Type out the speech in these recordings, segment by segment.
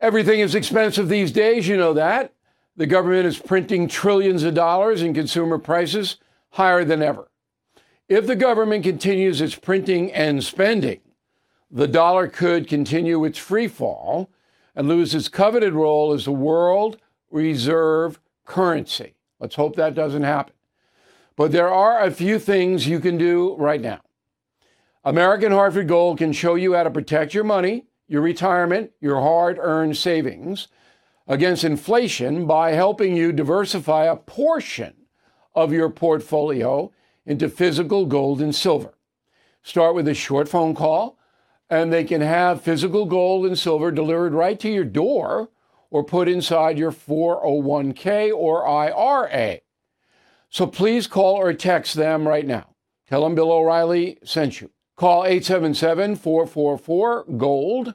Everything is expensive these days, you know that. The government is printing trillions of dollars and consumer prices higher than ever. If the government continues its printing and spending, the dollar could continue its free fall and lose its coveted role as the world reserve currency. Let's hope that doesn't happen. But there are a few things you can do right now. American Hartford Gold can show you how to protect your money, your retirement, your hard-earned savings against inflation by helping you diversify a portion of your portfolio into physical gold and silver. Start with a short phone call, and they can have physical gold and silver delivered right to your door or put inside your 401k or IRA. So please call or text them right now. Tell them Bill O'Reilly sent you. Call 877-444-GOLD,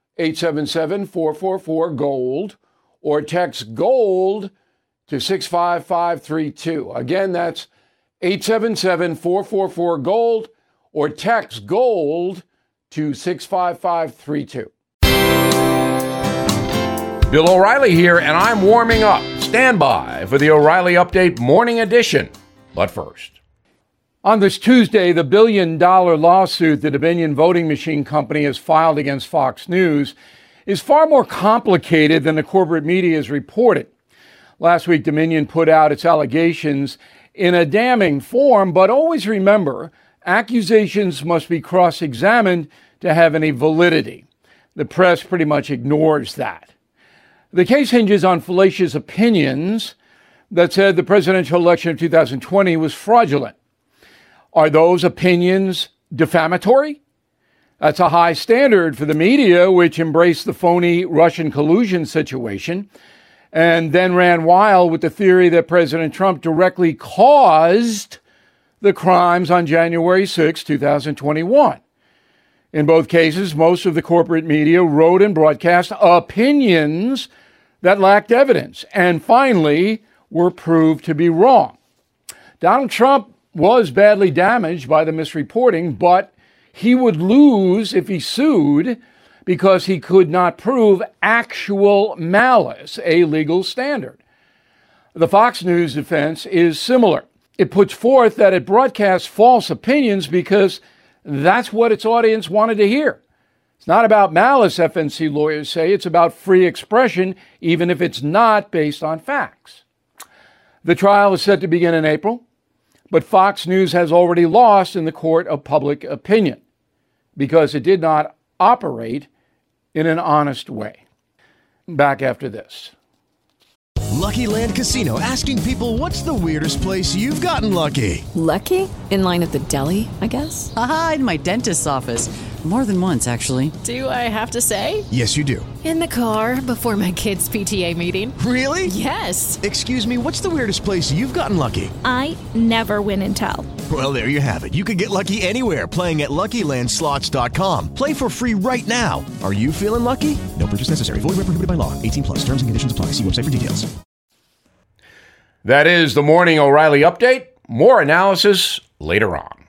877-444-GOLD, or text GOLD to 65532. Again, that's 877-444-GOLD, or text GOLD to 65532. Bill O'Reilly here, and I'm warming up. Stand by for the O'Reilly Update Morning Edition. But first, on this Tuesday, the billion-dollar lawsuit the Dominion voting machine company has filed against Fox News is far more complicated than the corporate media has reported. Last week, Dominion put out its allegations in a damning form, but always remember, accusations must be cross-examined to have any validity. The press pretty much ignores that. The case hinges on fallacious opinions that said the presidential election of 2020 was fraudulent. Are those opinions defamatory? That's a high standard for the media, which embraced the phony Russian collusion situation and then ran wild with the theory that President Trump directly caused the crimes on January 6, 2021. In both cases, most of the corporate media wrote and broadcast opinions that lacked evidence and finally were proved to be wrong. Donald Trump was badly damaged by the misreporting, but he would lose if he sued because he could not prove actual malice, a legal standard. The Fox News defense is similar. It puts forth that it broadcasts false opinions because that's what its audience wanted to hear. It's not about malice, FNC lawyers say. It's about free expression, even if it's not based on facts. The trial is set to begin in April, but Fox News has already lost in the court of public opinion because it did not operate in an honest way. Back after this. Lucky Land Casino, asking people, what's the weirdest place you've gotten lucky? Lucky? In line at the deli, I guess? Aha, in my dentist's office. More than once, actually. Do I have to say? Yes, you do. In the car before my kids' PTA meeting. Really? Yes. Excuse me, what's the weirdest place you've gotten lucky? I never win and tell. Well, there you have it. You can get lucky anywhere, playing at LuckyLandSlots.com. Play for free right now. Are you feeling lucky? No purchase necessary. Void where prohibited by law. 18+. Terms and conditions apply. See website for details. That is the Morning O'Reilly Update. More analysis later on.